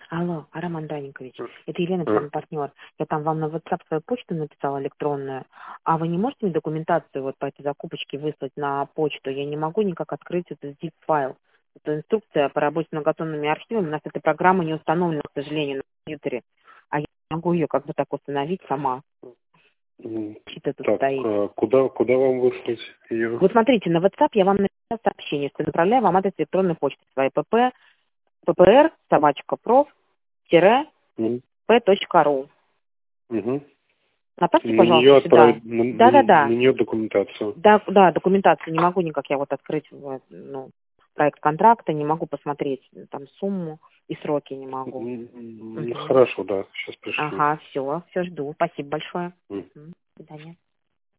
Алло, Арам Андраникович, это Елена, партнер. Я там вам на WhatsApp свою почту написала электронную, а вы не можете мне документацию вот по этой закупочке выслать на почту? Я не могу никак открыть этот zip-файл. Это инструкция по работе с многотонными архивами. У нас эта программа не установлена, к сожалению, на компьютере. А я могу ее как бы так установить сама. Что тут стоит. Куда вам выслать ее? Вот смотрите, на WhatsApp я вам написала сообщение, что направляю вам адрес электронной почты своей ppr@prof-p.ru. Направьте, На нее пожалуйста, сюда. отправить, на Да. нее документацию. Да, документацию не могу никак я вот открыть, проект контракта, не могу посмотреть там сумму и сроки не могу. Хорошо, да, сейчас пришлю. Ага, все жду. Спасибо большое. До свидания.